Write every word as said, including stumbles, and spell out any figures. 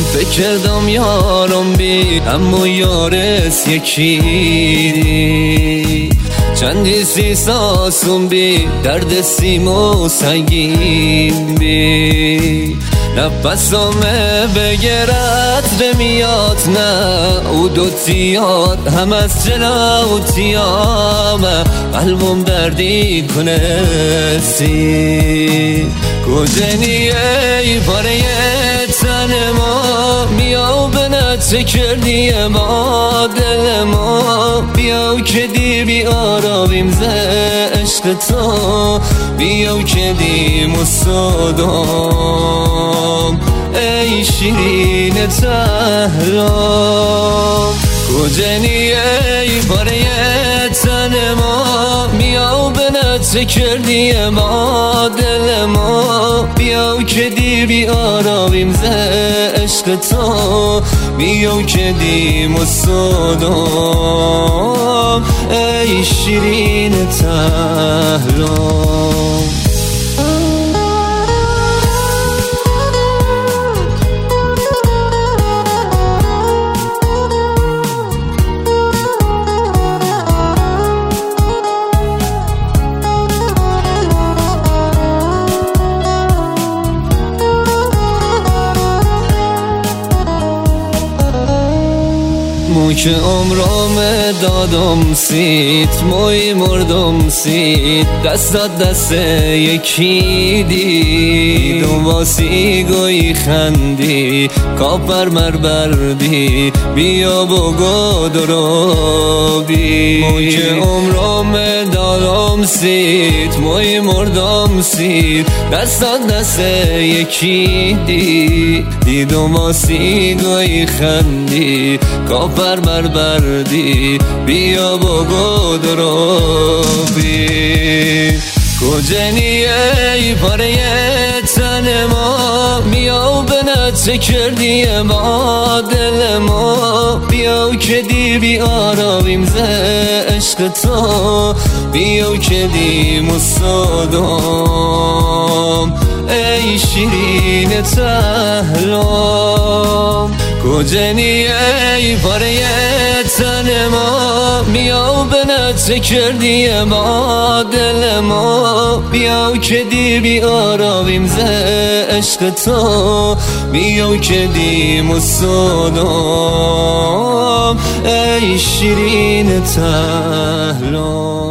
فکر دام یارم بی اما یارس یکی دی چندی سی ساسون بی درد سیمو سنگین بی نفسامه بگرد رمیات نه او دو تیاد هم از جلا و تیامه قلبم دردی کنه سی کجنیه ای پاره تن ما میاو بنا چه کردی ما دل ما بیاو که دی بی آرامیم ز عشق تو بیاو که دی مصادم ای شیرین تهران کجنیه ای پاره تن ما میاو بنا چه کردی ما دل ما بیاو که دی بی آرامیم ز عشق تو بیاو که دی مصادم ای شیرین تهران مو که عمرم دادم سیت موی مردم سیت دستات دست یکی دی دو واسی گوی خندی کافر مر بردی بیا بگو درو بی مو که عمرم دادم سیت موی مردم سیت دستات دست یکی دی دی دو واسی گوی خندی کافر بر بردی بیا بگو درو بی کجنیه ای پاره تن ما میاو بنا چه کردی ما دل ما بیاو که دی بی آرامیم ز عشق تو بیاو که دی مصادم ای شیرین تهران کجنیه ای پاره تن ما میاو بنا چه کردی ما دل ما بیاو که دی بی آرامیم ز عشق تو بیاو که دی مصادم ای شیرین تهران